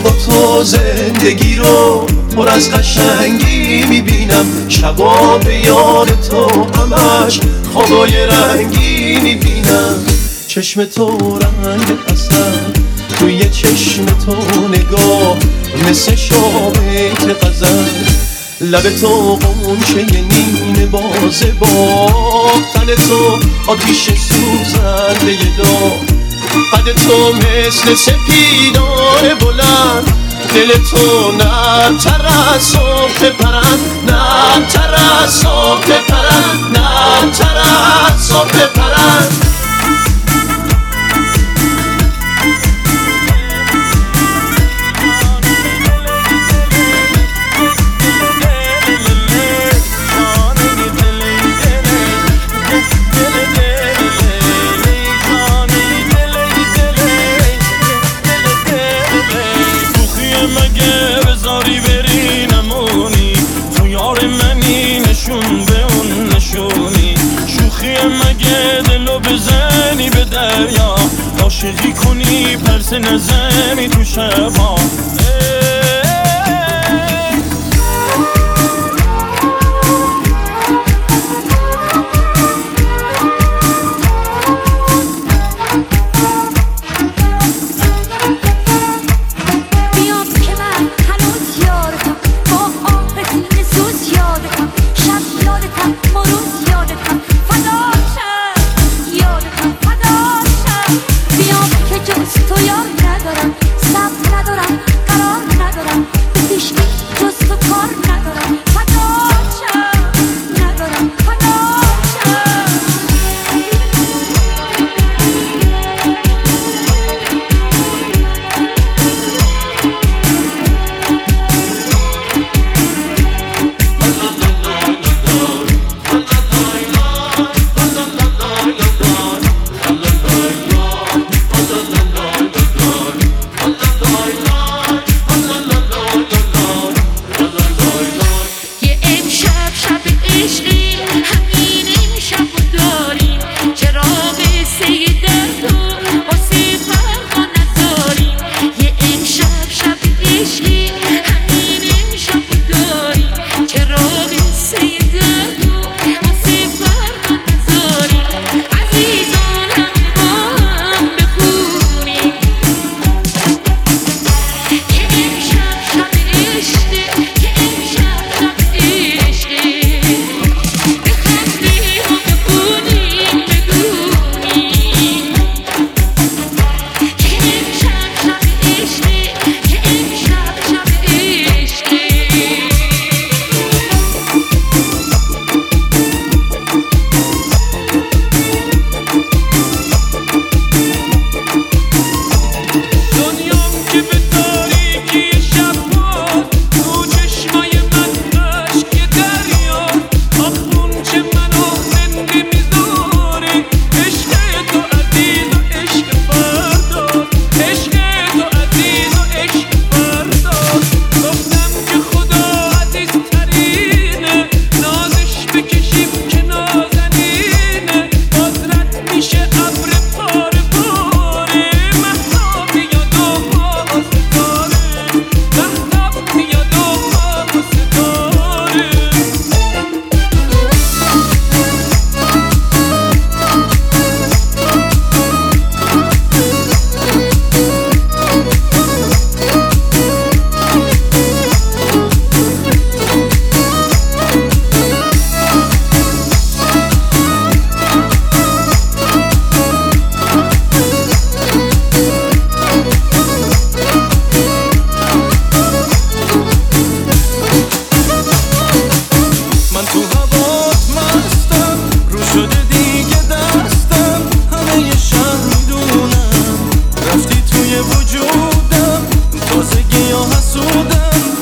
با تو زندگی رو پر از قشنگی میبینم، شبا به یاد تو همش خوابای رنگی میبینم. چشم تو رنگ اصل توی چشم تو نگاه مثل شابیت غزل، لب تو قنچه نیمه بازه با تن تو آتیش سوزنده داغ، قد تو مثل سپیدار بلند، دل تو نرم‌تر از صبح پرند، نرم‌تر از صبح پرند، نرم‌تر از صبح پرند. بزنی به دریا عاشقی کنی پرس نزنی تو شبا. وجودم تازگی ها حسودم